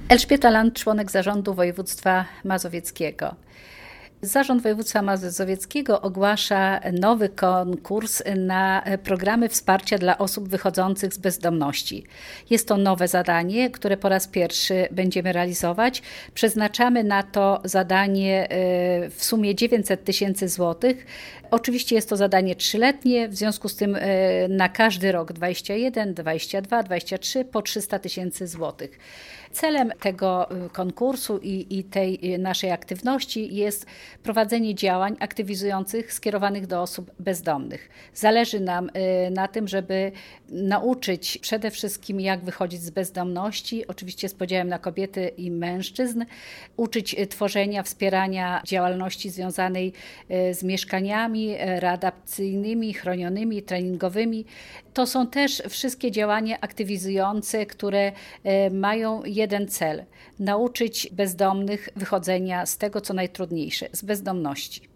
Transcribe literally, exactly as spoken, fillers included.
Elżbieta Land, członek Zarządu Województwa Mazowieckiego. Zarząd Województwa Mazowieckiego ogłasza nowy konkurs na programy wsparcia dla osób wychodzących z bezdomności. Jest to nowe zadanie, które po raz pierwszy będziemy realizować. Przeznaczamy na to zadanie w sumie dziewięćset tysięcy złotych. Oczywiście jest to zadanie trzyletnie, w związku z tym na każdy rok dwudziesty pierwszy, dwudziesty drugi, dwudziesty trzeci po trzysta tysięcy złotych. Celem tego konkursu i, i tej naszej aktywności jest prowadzenie działań aktywizujących skierowanych do osób bezdomnych. Zależy nam na tym, żeby nauczyć przede wszystkim, jak wychodzić z bezdomności, oczywiście z podziałem na kobiety i mężczyzn, uczyć tworzenia, wspierania działalności związanej z mieszkaniami readaptacyjnymi, chronionymi, treningowymi. To są też wszystkie działania aktywizujące, które mają jeden cel – nauczyć bezdomnych wychodzenia z tego, co najtrudniejsze, z bezdomności.